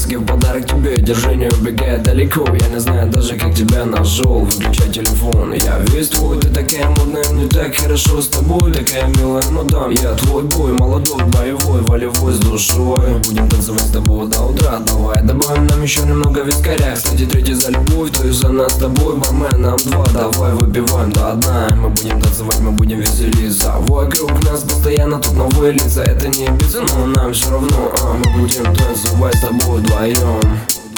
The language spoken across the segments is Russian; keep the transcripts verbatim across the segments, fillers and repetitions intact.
виски в подарок тебе. Держи, не убегай далеко. Я не знаю даже, как тебя нашел. Выключай телефон, я весь твой. Ты такая модная, мне так хорошо с тобой. Такая милая мадам, я твой бой. Молодой, боевой, волевой, с душой. Будем танцевать с тобой до утра. Давай добавим нам еще немного вискаря. Кстати, третий за любовь, то есть за нас с тобой. Бармен, нам два, давай выпиваем до дна. Мы будем танцевать, мы будем веселиться. Вокруг нас постоянно тут новые лица. Это не биться, но нам все равно, а мы будем танцевать с тобой вдвоем.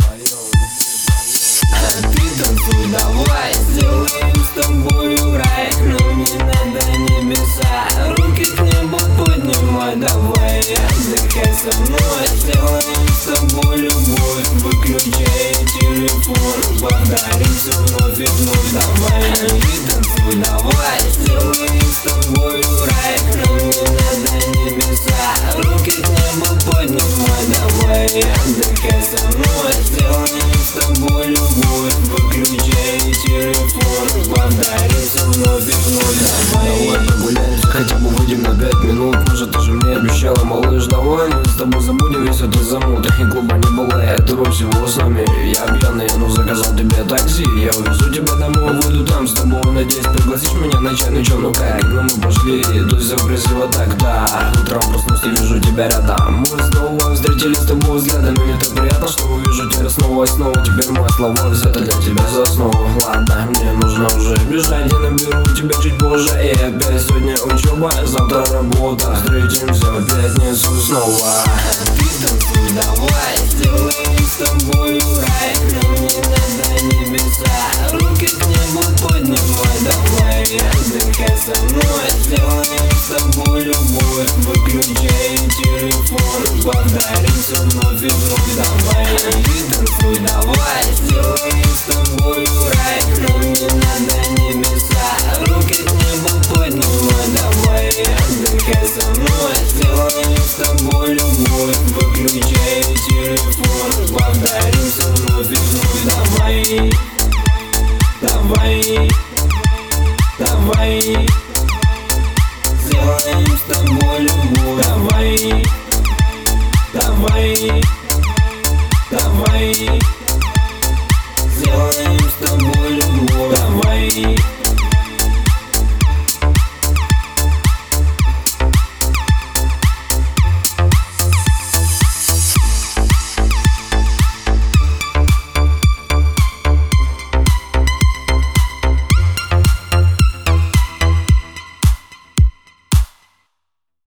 А ты танцуй давай, сделаем с тобою рай. Нам не надо небеса, руки к небу поднимай. Давай, отдыхай со мной, сделаем с тобой любовь. Выключай телефон, повторимся вновь и вновь. Давай, ты танцуй давай, сделаем с тобою рай. Нам не надо небеса, руки к небу поднимай. Давай, отдыхай со мной, сделаем с тобой любовь. Выключай телефон, повторимся вновь и вновь. Давай, давай прогуляемся, хотя бы выйдем на пять минут. Может, ты же мне обещала, малыш, давай мы с тобой забудем весь этот замут. И клуба не бывает, ты всего с нами. Я пьяный, ну заказал тебе такси. Я увезу тебя домой, выйду там с тобой. Надеюсь, пригласишь меня на чай, ну чё, ну как? Ну мы пошли, тут все красиво так, да. Утром проснусь и вижу тебя рядом. Мы снова встретились с тобой взглядом. И мне так приятно, что увижу тебя снова и снова. Теперь мои слова взято для тебя за основу. Ладно, мне нужно уже бежать, я наберу тебя чуть позже. И опять сегодня учеба, завтра работа. Встретимся в пятницу снова. ты танцуй давай, сделаем с тобою рай. Нам не надо небеса, руки к небу поднимай. Давай, отдыхай со мной, сделаем с тобой любовь. Выключай телефон, повторимся вновь и вновь. Давай, ты танцуй давай, сделаем с тобою рай. Нам не надо небеса, руки к небу поднимай. Давай, отдыхай со мной, сделаем с тобой любовь. Выключай телефон, повторимся вновь и вновь. Давай, давай, давай, сделаем с тобой любовь. Давай,